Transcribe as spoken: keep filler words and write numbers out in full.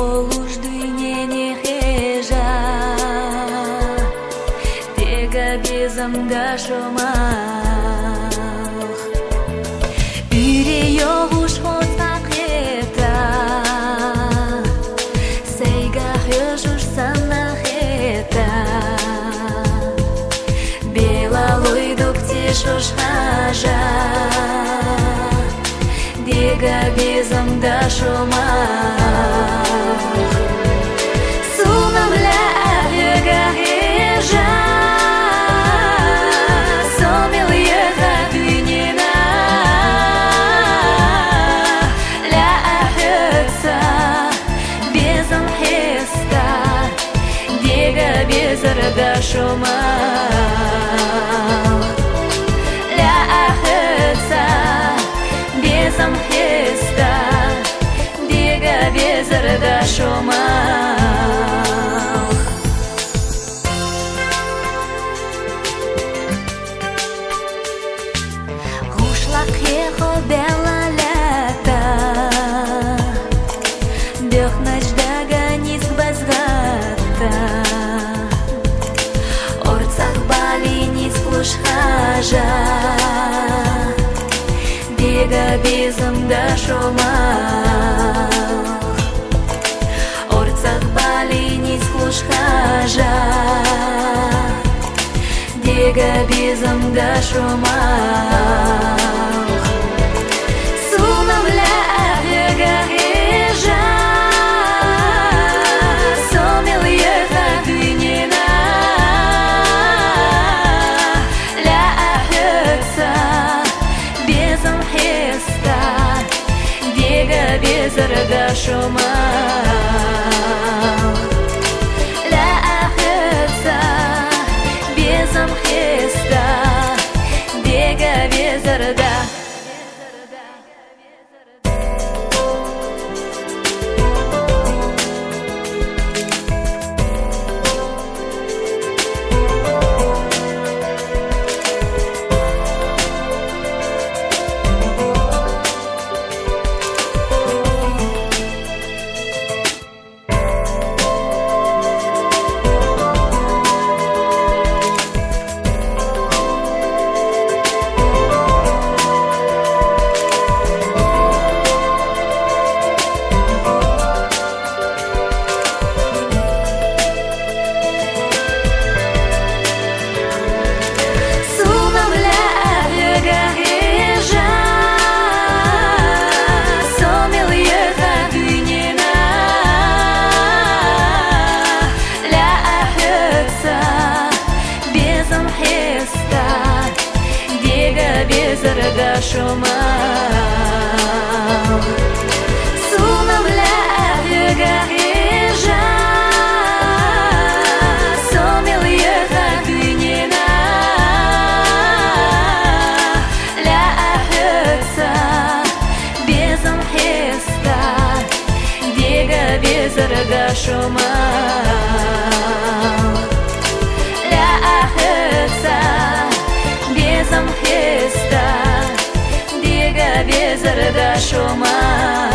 холуш дүйнене хежа тега безамда шомах үре йогуш хоцак ета сейга хежуш санах ета бела лойдук тешуш хажа дега безамда шомах сунам ля лега хежа сомил еха дүйнена ля ахетса безам хеста дега безарда шомах ля ахетса безам хеста дега безарда шомах хушлак хехо бела лята бехначдага низ базгата орцах бали низ хушхажа дега безамда шомах орцах бали низ хушхажа дега безамда шомах сунам ля лега хежа сомил еха дүйнена ля ахетса безам хеста дега безарда шомах ля ахетса безам хеста дега безарда безарда шомах сунам ля лега хежа сомил еха дүйнена ля ахетса безам хеста дега безарда шомах ля ахетса безам хеста дега безарда шомах